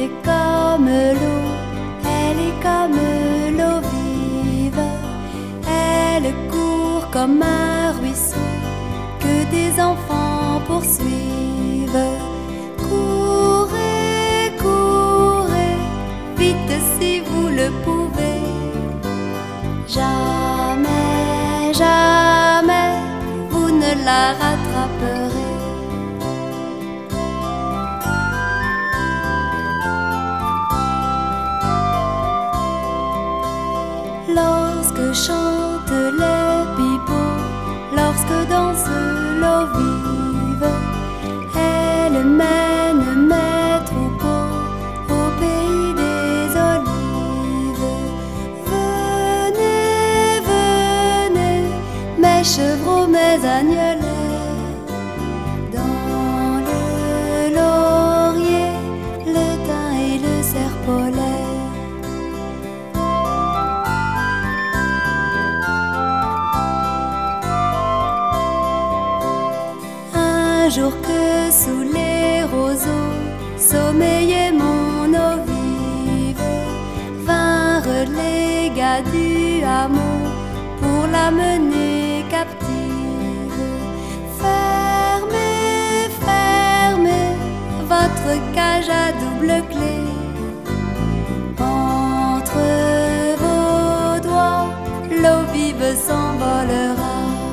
est comme l'eau, elle est comme l'eau vive. Elle court comme un ruisseau que des enfants poursuivent. Courez, courez, vite si vous le pouvez. Jamais, jamais, vous ne la rattraperez. Lorsque chantent les pipeaux, lorsque danse l'eau vive, elle mène mes troupeaux au pays des olives. Venez, venez, mes chevreaux, mes agnelets, dans le laurier, le thym et le serpolet. Un jour que sous les roseaux sommeillait mon eau vive, vinrent les gars du hameau pour la mener captive. Fermez, fermez votre cage à double clé. Entre vos doigts, l'eau vive s'envolera.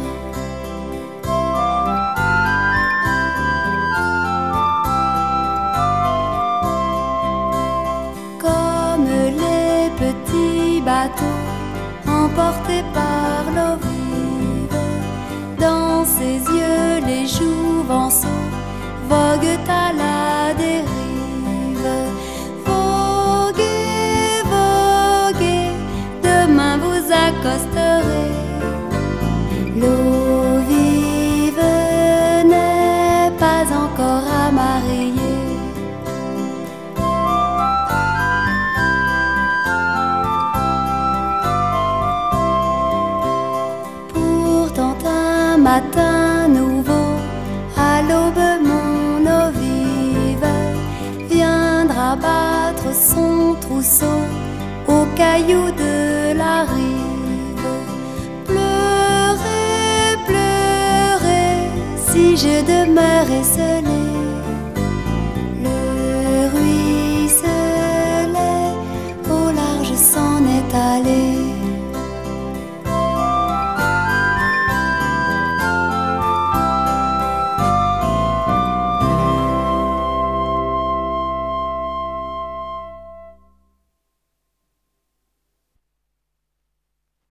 Petits bateaux emportés par l'eau vive, dans ses yeux les jouvenceaux voguent à la dérive. Voguez, voguez, demain vous accosterez. L'eau vive n'est pas encore amarrée. Un matin nouveau, à l'aube mon eau vive viendra battre son trousseau aux cailloux de la rive. Pleurez, pleurez, si je demeure esselée.